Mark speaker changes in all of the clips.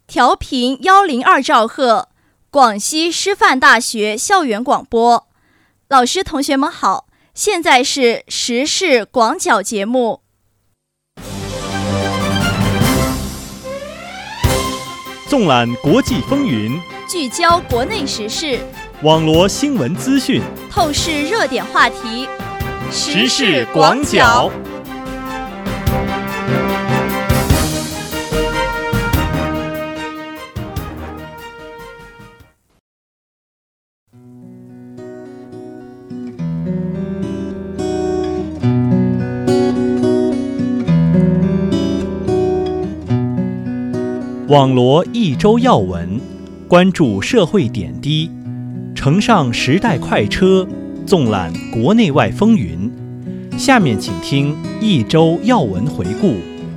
Speaker 1: 调频102兆赫，广西师范大学校园广播。老师同学们好，现在是时事广角节目。
Speaker 2: 纵览国际风云，
Speaker 1: 聚焦国内时事，
Speaker 2: 网罗新闻资讯，
Speaker 1: 透视热点话题，
Speaker 2: 时事广角。网罗一周要闻，关注社会点滴，乘上时代快车，纵览国内外风云。下面请听一周要闻回顾。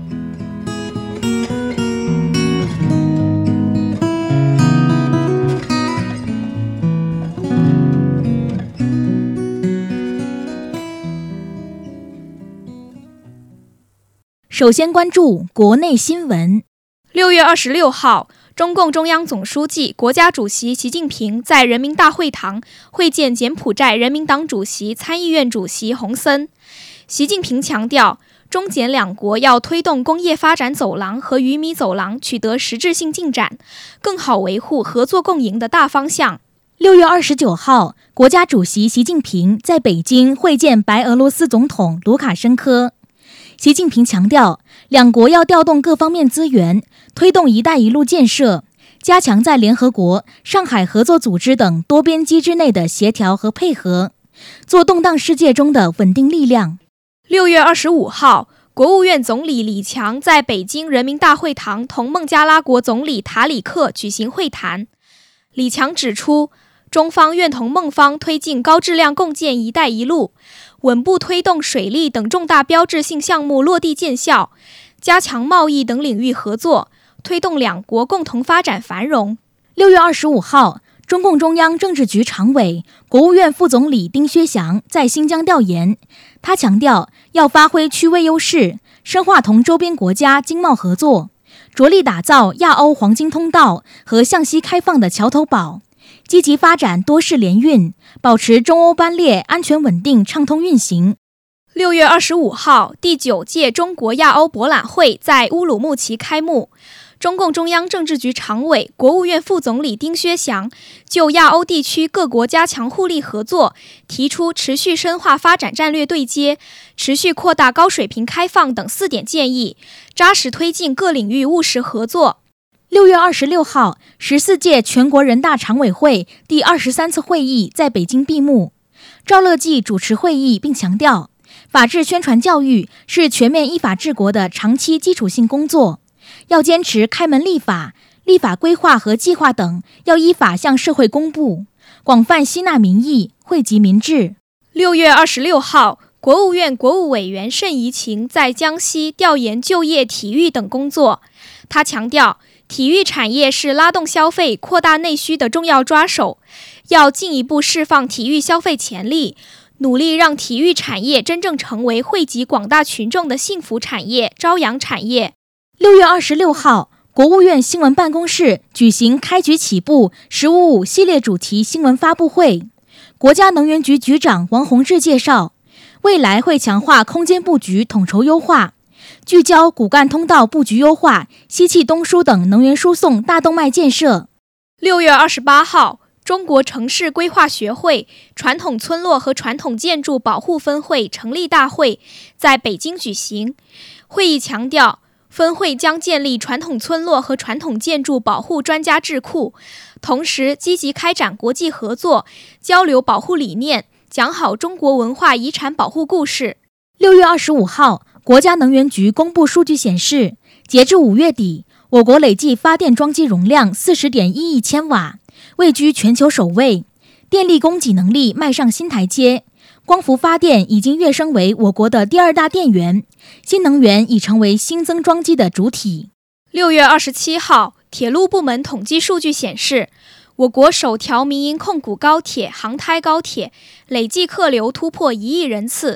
Speaker 3: 首先关注国内新闻。
Speaker 4: 6月26号，中共中央总书记、国家主席习近平在人民大会堂会见柬埔寨人民党主席、参议院主席洪森。习近平强调，中柬两国要推动工业发展走廊和鱼米走廊取得实质性进展，更好维护合作共赢的大方向。
Speaker 3: 6月29号，国家主席习近平在北京会见白俄罗斯总统卢卡申科。习近平强调，两国要调动各方面资源，推动“一带一路”建设，加强在联合国、上海合作组织等多边机制内的协调和配合，做动荡世界中的稳定力量。
Speaker 4: 6月25号，国务院总理李强在北京人民大会堂同孟加拉国总理塔里克举行会谈。李强指出，中方愿同孟方推进高质量共建“一带一路”，稳步推动水利等重大标志性项目落地见效，加强贸易等领域合作，推动两国共同发展繁荣。
Speaker 3: 6月25号，中共中央政治局常委、国务院副总理丁薛祥在新疆调研。他强调，要发挥区位优势，深化同周边国家经贸合作，着力打造亚欧黄金通道和向西开放的桥头堡，积极发展多式联运，保持中欧班列安全稳定畅通运行。
Speaker 4: 6月25号，第9届中国亚欧博览会在乌鲁木齐开幕。中共中央政治局常委、国务院副总理丁薛祥就亚欧地区各国加强互利合作，提出持续深化发展战略对接、持续扩大高水平开放等4点建议，扎实推进各领域务实合作。
Speaker 3: 6月26号，14届全国人大常委会第23次会议在北京闭幕。赵乐际主持会议并强调，法治宣传教育是全面依法治国的长期基础性工作，要坚持开门立法、立法规划和计划等要依法向社会公布，广泛吸纳民意，惠及民智。
Speaker 4: 6月26号，国务院国务委员盛怡晴在江西调研就业、体育等工作。他强调，体育产业是拉动消费、扩大内需的重要抓手，要进一步释放体育消费潜力，努力让体育产业真正成为惠及广大群众的幸福产业、朝阳产业。
Speaker 3: 6月26号，国务院新闻办公室举行开局起步“15+5”系列主题新闻发布会。国家能源局局长王洪志介绍，未来会强化空间布局统筹优化，聚焦骨干通道布局优化、西气东输等能源输送大动脉建设。
Speaker 4: 6月28号，中国城市规划学会传统村落和传统建筑保护分会成立大会在北京举行。会议强调，分会将建立传统村落和传统建筑保护专家智库，同时积极开展国际合作，交流保护理念，讲好中国文化遗产保护故事。
Speaker 3: 6月25号，国家能源局公布数据显示，截至5月底，我国累计发电装机容量40.1亿千瓦，位居全球首位，电力供给能力迈上新台阶。光伏发电已经跃升为我国的第2大电源，新能源已成为新增装机的主体。
Speaker 4: 6月27号，铁路部门统计数据显示，我国首条民营控股高铁杭台高铁累计客流突破1亿人次，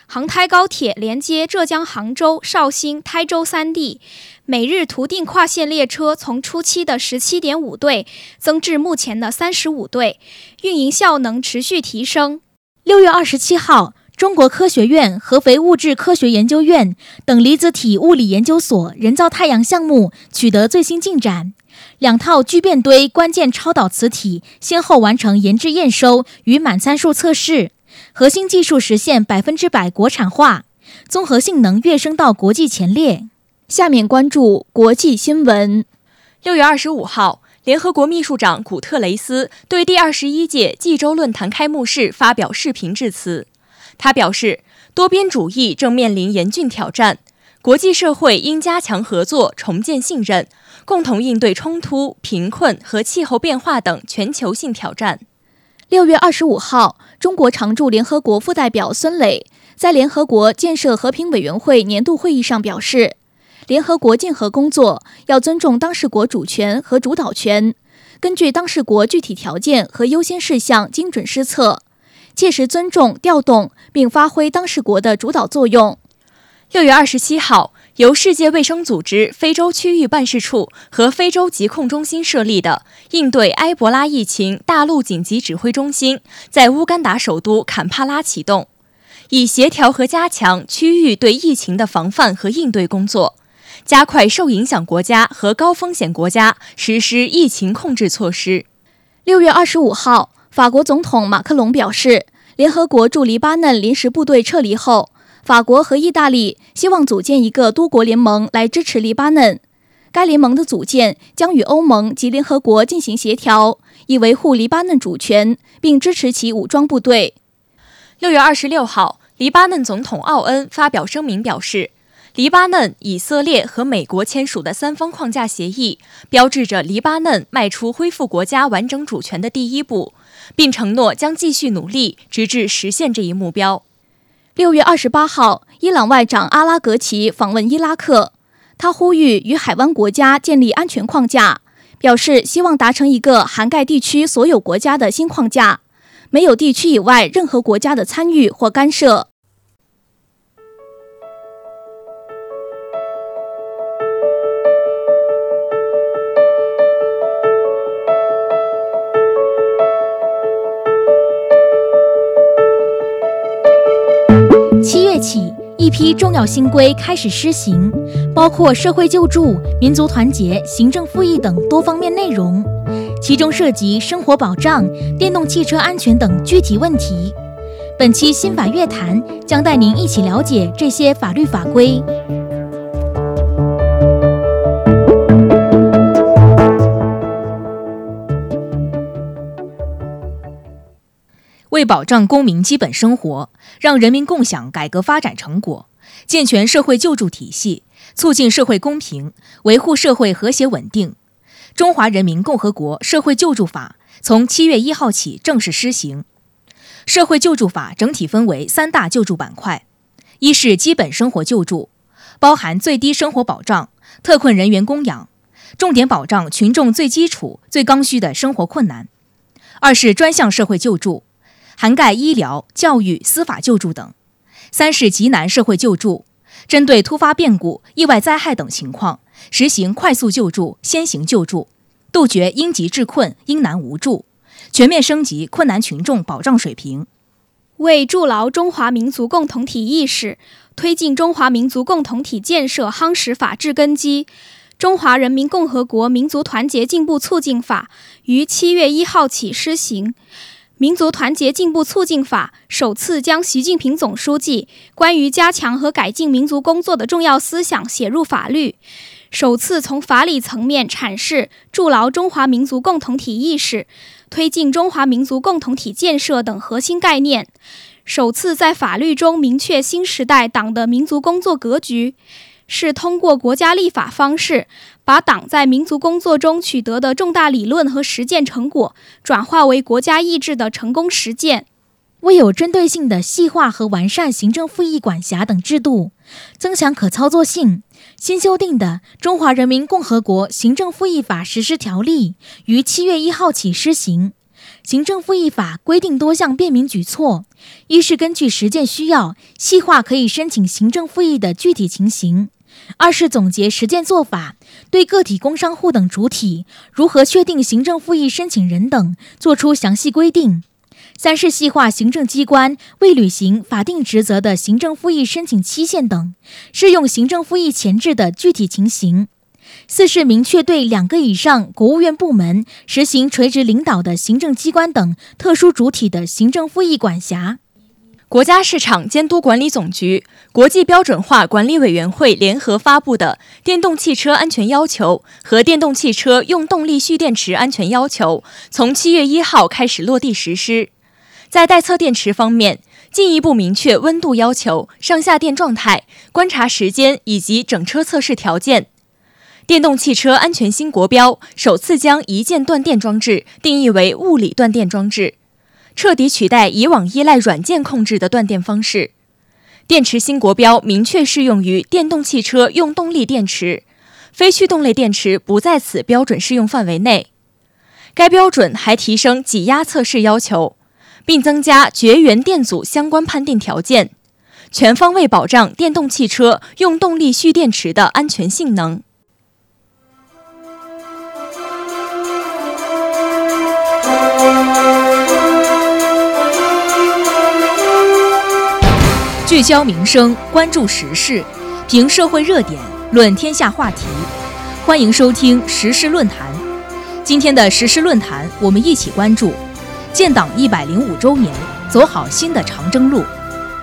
Speaker 4: 杭台高铁连接浙江杭州、绍兴、台州3地，每日图定跨线列车从初期的 17.5 对增至目前的35对，运营效能持续提升。
Speaker 3: 6月27号，中国科学院合肥物质科学研究院等离子体物理研究所人造太阳项目取得最新进展，2套聚变堆关键超导磁体先后完成研制验收与满参数测试，核心技术实现100%国产化，综合性能跃升到国际前列。
Speaker 1: 下面关注国际新闻。
Speaker 5: 6月25号，联合国秘书长古特雷斯对第21届济州论坛开幕式发表视频致辞。他表示，多边主义正面临严峻挑战，国际社会应加强合作，重建信任，共同应对冲突、贫困和气候变化等全球性挑战。
Speaker 1: 6月25号，中国常驻联合国副代表孙磊在联合国建设和平委员会年度会议上表示，联合国建和工作要尊重当事国主权和主导权，根据当事国具体条件和优先事项精准施策，切实尊重、调动并发挥当事国的主导作用。
Speaker 5: 6月27号，由世界卫生组织非洲区域办事处和非洲疾控中心设立的应对埃博拉疫情大陆紧急指挥中心在乌干达首都坎帕拉启动，以协调和加强区域对疫情的防范和应对工作，加快受影响国家和高风险国家实施疫情控制措施。
Speaker 1: 6月25号，法国总统马克龙表示，联合国驻黎巴嫩临时部队撤离后，法国和意大利希望组建一个多国联盟来支持黎巴嫩。该联盟的组建将与欧盟及联合国进行协调，以维护黎巴嫩主权，并支持其武装部队。
Speaker 5: 6月26号，黎巴嫩总统奥恩发表声明表示，黎巴嫩、以色列和美国签署的3方框架协议，标志着黎巴嫩迈出恢复国家完整主权的第一步，并承诺将继续努力，直至实现这一目标。
Speaker 1: 6月28号，伊朗外长阿拉格齐访问伊拉克，他呼吁与海湾国家建立安全框架，表示希望达成一个涵盖地区所有国家的新框架，没有地区以外任何国家的参与或干涉。
Speaker 3: 7月起，一批重要新规开始施行，包括社会救助、民族团结、行政复议等多方面内容，其中涉及生活保障、电动汽车安全等具体问题。本期新法乐坛将带您一起了解这些法律法规。
Speaker 6: 为保障公民基本生活，让人民共享改革发展成果，健全社会救助体系，促进社会公平，维护社会和谐稳定，中华人民共和国社会救助法从7月1号起正式施行。社会救助法整体分为3大救助板块：一是基本生活救助，包含最低生活保障、特困人员供养，重点保障群众最基础、最刚需的生活困难；二是专项社会救助，涵盖医疗、教育、司法救助等；三是急难社会救助，针对突发变故、意外灾害等情况，实行快速救助、先行救助，杜绝应急治困、应难无助，全面升级困难群众保障水平。
Speaker 4: 为筑牢中华民族共同体意识，推进中华民族共同体建设夯实法治根基，中华人民共和国民族团结进步促进法于7月1号起施行。民族团结进步促进法首次将习近平总书记关于加强和改进民族工作的重要思想写入法律，首次从法理层面阐释筑牢中华民族共同体意识、推进中华民族共同体建设等核心概念，首次在法律中明确新时代党的民族工作格局，是通过国家立法方式，把党在民族工作中取得的重大理论和实践成果转化为国家意志的成功实践。
Speaker 3: 为有针对性的细化和完善行政复议管辖等制度，增强可操作性，新修订的《中华人民共和国行政复议法实施条例》于7月1号起施行， 行政复议法规定多项便民举措，一是根据实践需要，细化可以申请行政复议的具体情形；二是总结实践做法，对个体工商户等主体如何确定行政复议申请人等作出详细规定；三是细化行政机关未履行法定职责的行政复议申请期限等适用行政复议前置的具体情形；四是明确对2个以上国务院部门实行垂直领导的行政机关等特殊主体的行政复议管辖。
Speaker 5: 国家市场监督管理总局、国际标准化管理委员会联合发布的《电动汽车安全要求》和《电动汽车用动力蓄电池安全要求》从7月1号开始落地实施。在待测电池方面，进一步明确温度要求、上下电状态、观察时间以及整车测试条件。电动汽车安全新国标首次将一键断电装置定义为物理断电装置，彻底取代以往依赖软件控制的断电方式。电池新国标明确适用于电动汽车用动力电池，非驱动类电池不在此标准适用范围内。该标准还提升挤压测试要求，并增加绝缘电阻相关判定条件，全方位保障电动汽车用动力蓄电池的安全性能。
Speaker 6: 聚焦民生，关注时事，评社会热点，论天下话题。欢迎收听时事论坛。今天的时事论坛，我们一起关注建党105周年，走好新的长征路。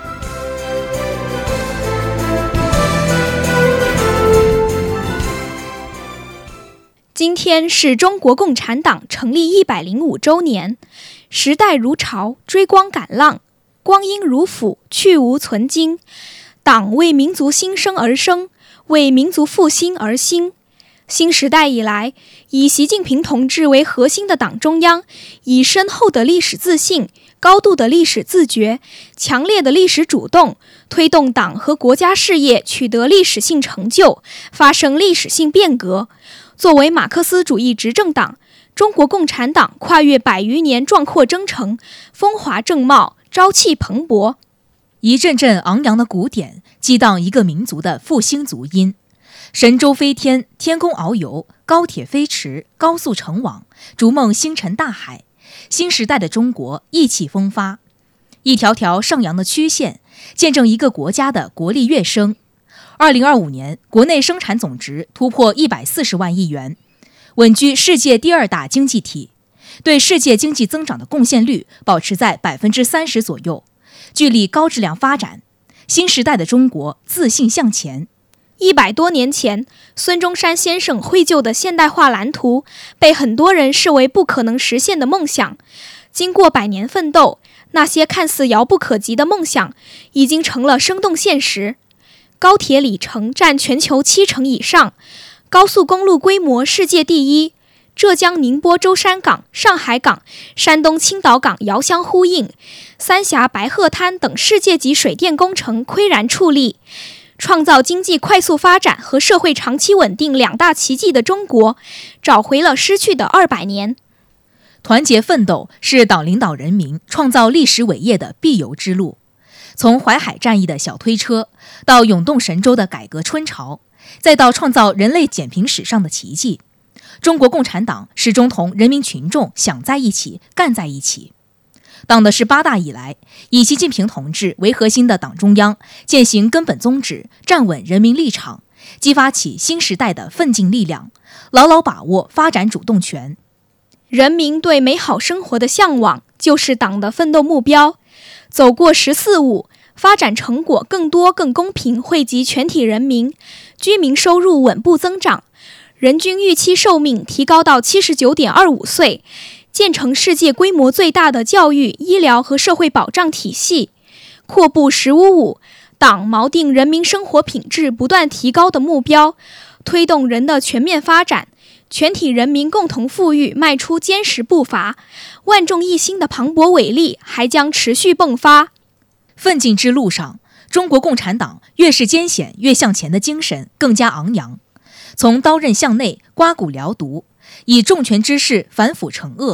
Speaker 4: 今天是中国共产党成立105周年，时代如潮，追光赶浪，光阴如斧，去无存菁。党为民族兴生而生，为民族复兴而兴。新时代以来，以习近平同志为核心的党中央，以深厚的历史自信、高度的历史自觉、强烈的历史主动，推动党和国家事业取得历史性成就，发生历史性变革。作为马克思主义执政党，中国共产党跨越100余年壮阔征程，风华正茂，朝气蓬勃。
Speaker 6: 一阵阵昂扬的鼓点，激荡一个民族的复兴足音。神舟飞天，天宫遨游，高铁飞驰，高速成网，逐梦星辰大海。新时代的中国意气风发，一条条上扬的曲线，见证一个国家的国力跃升。2025年，国内生产总值突破140万亿元，稳居世界第2大经济体，对世界经济增长的贡献率保持在30%左右，聚力高质量发展。新时代的中国自信向前。
Speaker 4: 100多年前，孙中山先生绘就的现代化蓝图，被很多人视为不可能实现的梦想。经过100年奋斗，那些看似遥不可及的梦想，已经成了生动现实。高铁里程占全球70%以上，高速公路规模世界第一，浙江宁波舟山港、上海港、山东青岛港遥相呼应，三峡白鹤滩等世界级水电工程岿然矗立，创造经济快速发展和社会长期稳定2大奇迹的中国，找回了失去的200年。
Speaker 6: 团结奋斗是党领导人民创造历史伟业的必由之路。从淮海战役的小推车，到涌动神州的改革春潮，再到创造人类减贫史上的奇迹，中国共产党始终同人民群众想在一起，干在一起。党的18大以来，以习近平同志为核心的党中央践行根本宗旨，站稳人民立场，激发起新时代的奋进力量，牢牢把握发展主动权。
Speaker 4: 人民对美好生活的向往，就是党的奋斗目标。走过14·5，发展成果更多更公平惠及全体人民，居民收入稳步增长，人均预期寿命提高到79.25岁，建成世界规模最大的教育、医疗和社会保障体系。阔步15·5，党锚定人民生活品质不断提高的目标，推动人的全面发展，全体人民共同富裕迈出坚实步伐，万众一心的磅礴伟力还将持续迸发。
Speaker 6: 奋进之路上，中国共产党越是艰险越向前的精神更加昂扬。从刀刃向内，刮骨疗毒，以重拳之势反腐惩恶，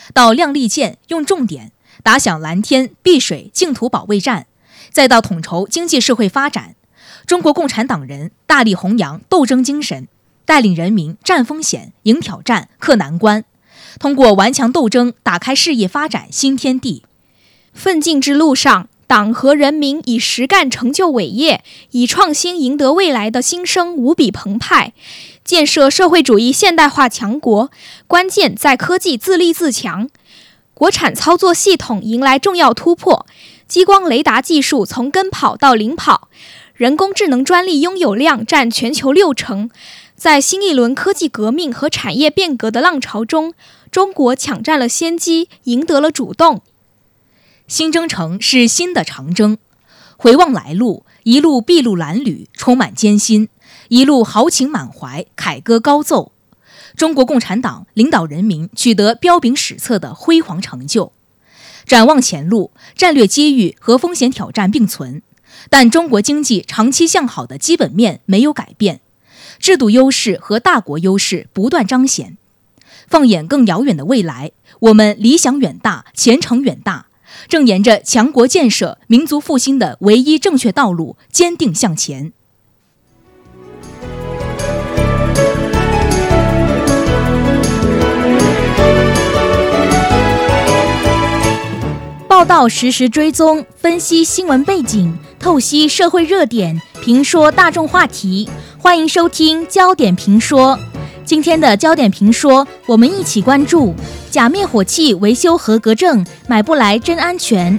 Speaker 6: 到亮利剑用重点打响蓝天、碧水、净土保卫战，再到统筹经济社会发展，中国共产党人大力弘扬斗争精神，带领人民战风险、迎挑战、克难关，通过顽强斗争打开事业发展新天地。
Speaker 4: 奋进之路上，党和人民以实干成就伟业，以创新赢得未来的心声无比澎湃。建设社会主义现代化强国，关键在科技自立自强。国产操作系统迎来重要突破，激光雷达技术从跟跑到领跑，人工智能专利拥有量占全球60%。在新一轮科技革命和产业变革的浪潮中，中国抢占了先机，赢得了主动。
Speaker 6: 新征程是新的长征，回望来路，一路筚路蓝缕，充满艰辛，一路豪情满怀，凯歌高奏。中国共产党领导人民取得彪炳史册的辉煌成就。展望前路，战略机遇和风险挑战并存，但中国经济长期向好的基本面没有改变，制度优势和大国优势不断彰显。放眼更遥远的未来，我们理想远大，前程远大，正沿着强国建设、民族复兴的唯一正确道路坚定向前。
Speaker 3: 报道实时追踪，分析新闻背景，透析社会热点，评说大众话题。欢迎收听焦点评说。今天的焦点评说，我们一起关注假灭火器维修合格证买不来真安全。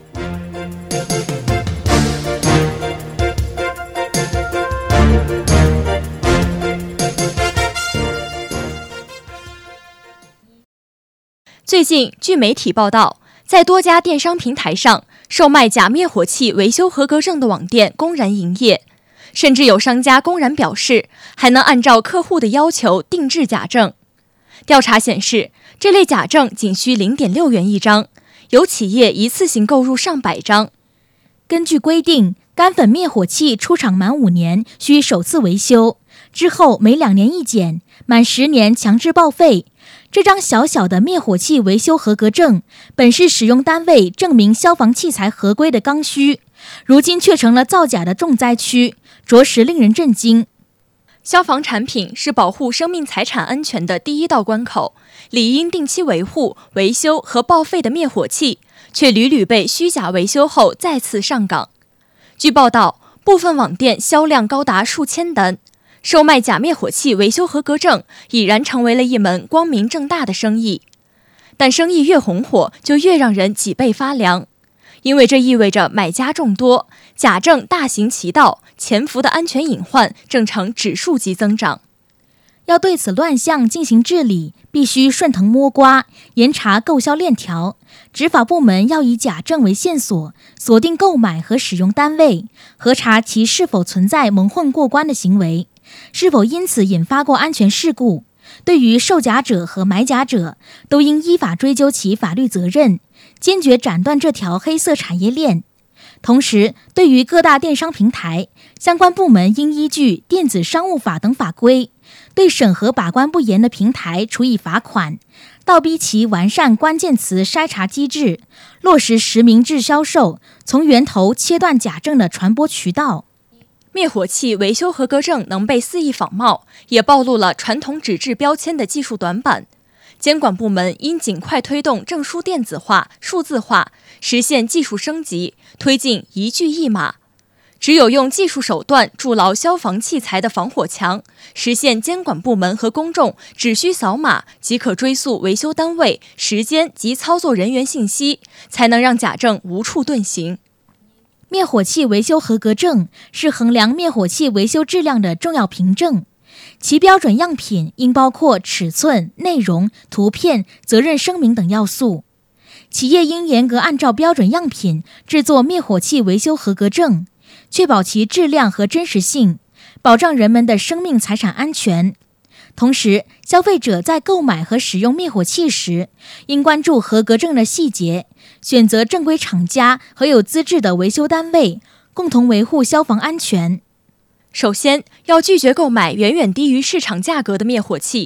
Speaker 5: 最近，据媒体报道，在多家电商平台上，售卖假灭火器维修合格证的网店公然营业，甚至有商家公然表示还能按照客户的要求定制假证。调查显示，这类假证仅需0.6元一张，有企业一次性购入上百张。
Speaker 3: 根据规定，干粉灭火器出厂满5年需首次维修，之后每2年一检，满10年强制报废。这张小小的灭火器维修合格证，本是使用单位证明消防器材合规的刚需，如今却成了造假的重灾区，着实令人震惊。
Speaker 5: 消防产品是保护生命财产安全的第一道关口，理应定期维护、维修和报废的灭火器，却屡屡被虚假维修后再次上岗。据报道，部分网店销量高达数千单。售卖假灭火器维修合格证已然成为了一门光明正大的生意，但生意越红火，就越让人脊背发凉，因为这意味着买家众多，假证大行其道，潜伏的安全隐患正呈指数级增长。
Speaker 3: 要对此乱象进行治理，必须顺藤摸瓜，严查购销链条。执法部门要以假证为线索，锁定购买和使用单位，核查其是否存在蒙混过关的行为，是否因此引发过安全事故。对于售假者和买假者，都应依法追究其法律责任，坚决斩断这条黑色产业链。同时，对于各大电商平台，相关部门应依据电子商务法等法规，对审核把关不严的平台处以罚款，倒逼其完善关键词筛查机制，落实实名制销售，从源头切断假证的传播渠道。
Speaker 5: 灭火器维修合格证能被肆意仿冒，也暴露了传统纸质标签的技术短板。监管部门应尽快推动证书电子化、数字化，实现技术升级，推进一句一码。只有用技术手段筑牢消防器材的防火墙，实现监管部门和公众只需扫码即可追溯维修单位、时间及操作人员信息，才能让假证无处遁形。
Speaker 3: 灭火器维修合格证是衡量灭火器维修质量的重要凭证，其标准样品应包括尺寸、内容、图片、责任声明等要素。企业应严格按照标准样品制作灭火器维修合格证，确保其质量和真实性，保障人们的生命财产安全。同时，消费者在购买和使用灭火器时，应关注合格证的细节，选择正规厂家和有资质的维修单位，共同维护消防安全。
Speaker 5: 首先，要拒绝购买远远低于市场价格的灭火器，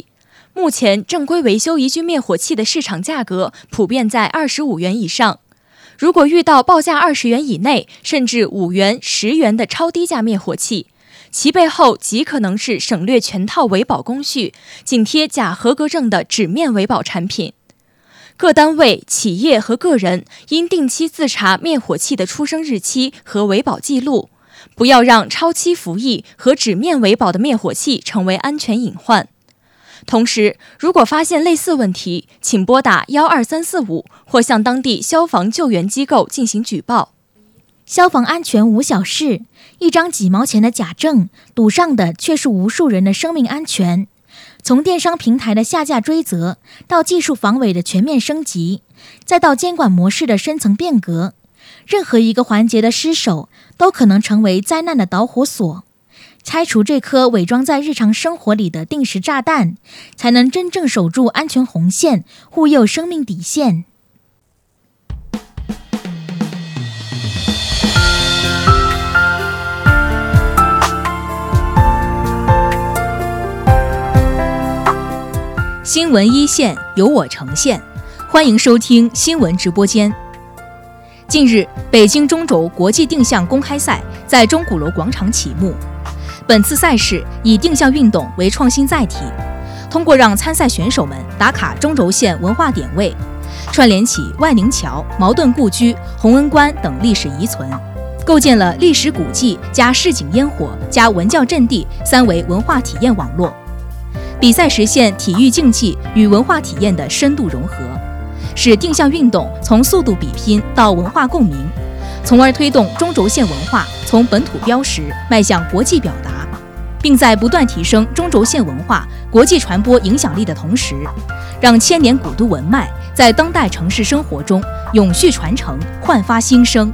Speaker 5: 目前正规维修一具灭火器的市场价格普遍在25元以上。如果遇到报价20元以内，甚至5元、10元的超低价灭火器，其背后极可能是省略全套维保工序，紧贴假合格证的纸面维保产品。各单位、企业和个人应定期自查灭火器的出生日期和维保记录，不要让超期服役和纸面维保的灭火器成为安全隐患。同时，如果发现类似问题，请拨打12345或向当地消防救援机构进行举报。
Speaker 3: 消防安全无小事，一张几毛钱的假证，赌上的却是无数人的生命安全。从电商平台的下架追责，到技术防伪的全面升级，再到监管模式的深层变革，任何一个环节的失守，都可能成为灾难的导火索。拆除这颗伪装在日常生活里的定时炸弹，才能真正守住安全红线，护佑生命底线。
Speaker 6: 新闻一线由我呈现，欢迎收听新闻直播间。近日，北京中轴国际定向公开赛在钟鼓楼广场启幕。本次赛事以定向运动为创新载体，通过让参赛选手们打卡中轴线文化点位，串联起万宁桥、茅盾故居、弘恩观等历史遗存，构建了历史古迹加市井烟火加文教阵地3维文化体验网络。比赛实现体育竞技与文化体验的深度融合，使定向运动从速度比拼到文化共鸣，从而推动中轴线文化从本土标识迈向国际表达，并在不断提升中轴线文化国际传播影响力的同时，让千年古都文脉在当代城市生活中永续传承，焕发新生。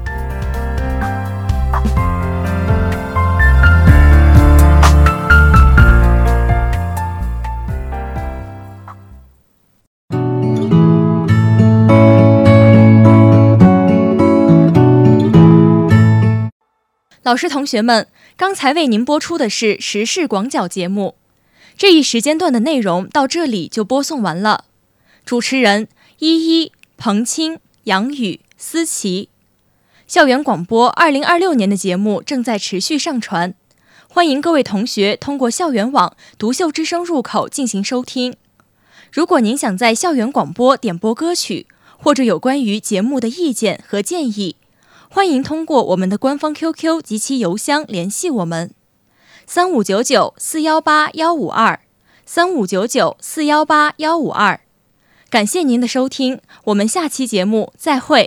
Speaker 5: 老师同学们，刚才为您播出的是时事广角节目，这一时间段的内容到这里就播送完了。主持人依依、彭青、杨宇、思琪。校园广播2026年的节目正在持续上传，欢迎各位同学通过校园网独秀之声入口进行收听。如果您想在校园广播点播歌曲，或者有关于节目的意见和建议，欢迎通过我们的官方 QQ 及其邮箱联系我们，3599418152 3599418152。感谢您的收听，我们下期节目再会。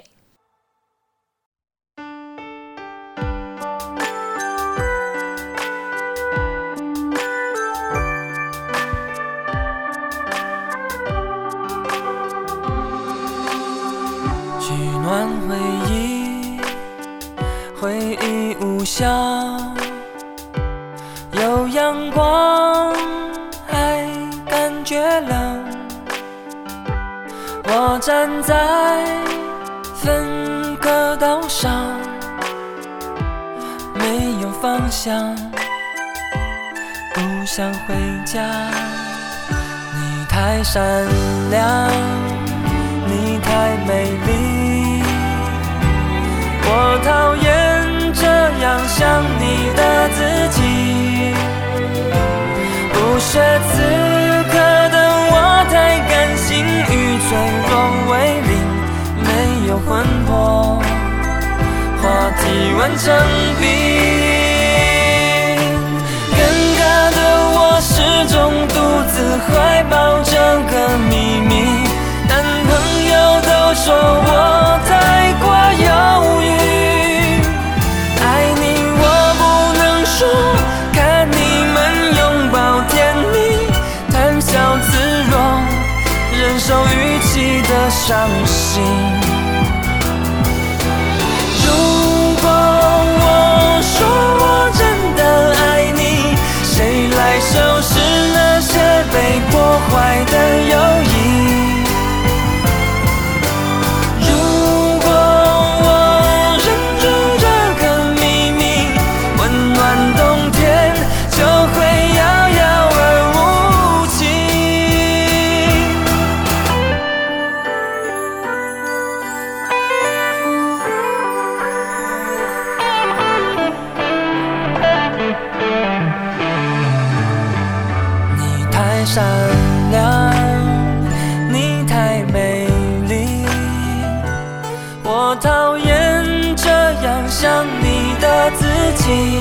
Speaker 7: 取暖回忆无效，有阳光还感觉冷，我站在分隔岛上，没有方向，不想回家。你太善良，你太美丽，我讨厌这样想你的自己。不学此刻的我太感性，与脆弱为邻，没有魂魄，话题完成冰。尴尬的我始终独自怀抱这个秘密，男朋友都说我太过犹豫，爱你我不能说，看你们拥抱甜蜜，谈笑自若，忍受语气的伤心。如果我说我真的爱你，谁来收拾那些被破坏的友谊？冬天就会遥遥而无期。 了自己。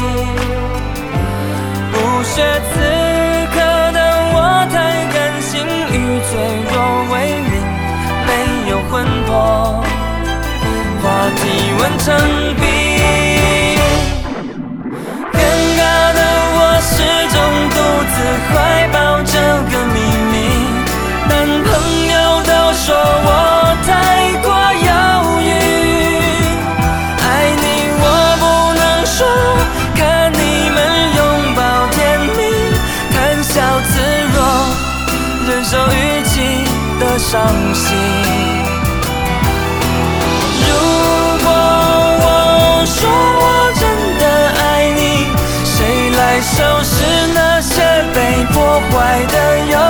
Speaker 7: 不屑此刻的我太感性，与脆弱为邻，没有魂魄，话题温成冰。尴尬的我始终独自怀抱这个秘密，男朋友都说我太过犹豫，爱你我不能说，看你们拥抱甜蜜，谈笑自若，忍受预期的伤心。如果我说我真的爱你，谁来收拾那些被破坏的友